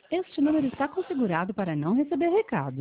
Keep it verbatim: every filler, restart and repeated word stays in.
Este número está configurado para não receber recado.